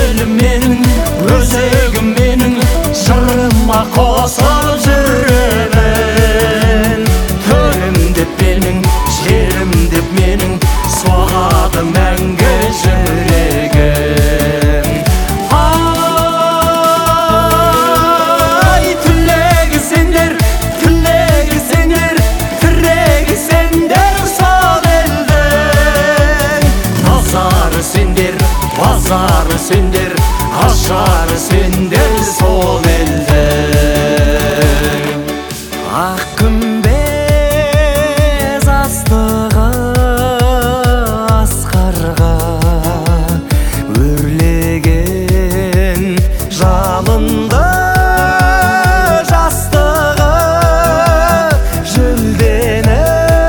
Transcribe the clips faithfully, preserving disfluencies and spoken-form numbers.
Özelim menin, özegim menin, jırıma kosulup жүремін. Төрім деп менің, жерім деп менің, соғады мәңгі жүрегім. Ай, түлегі сендер, түлегі сендер, тірегі сендер сол елдің. Назары сендер, базары сендер, ашары сендер сол елдің. Ақ күмбез астығы асқарға өрлеген жалынды жастығы жүлдені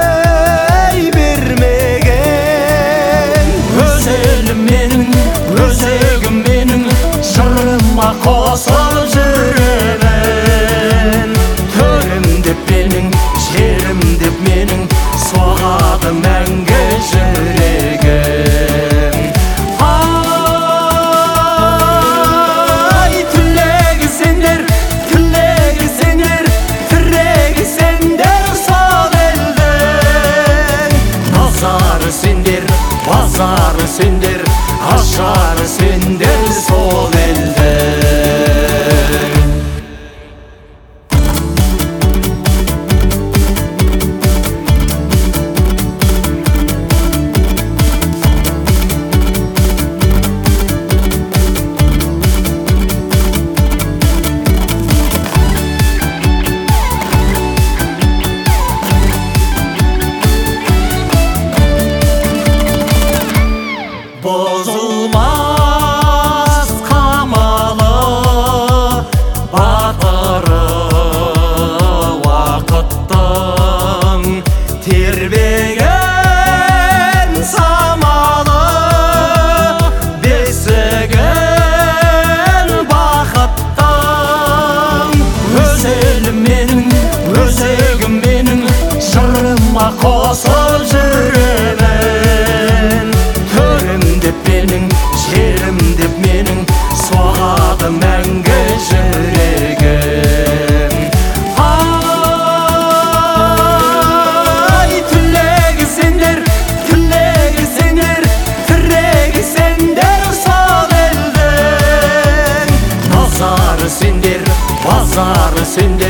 бермеген. Өзелім менің, өзегім менің, жырыма қосылып жүремін. Төрім деп менің, жерім деп менің, соғады мәңгі жүрегім. Ай, түлегі сендер, түлегі сендер, тірегі сендер сол елдің. Назары сендер, базары сендер, ашары сендер сол елдің. Bozulmaz kamalı batırı vakıttın, terbegen samalı besegen bakıttın. Özelim menin, özegim menin, jırıma kosulup жүремін. Төрім деп менің, жерім деп менің, соғады мәңгі жүрегім. Ай, түлегі сендер, түлегі сендер, тірегі сендер сол елдің. Назары сендер, базары сендер,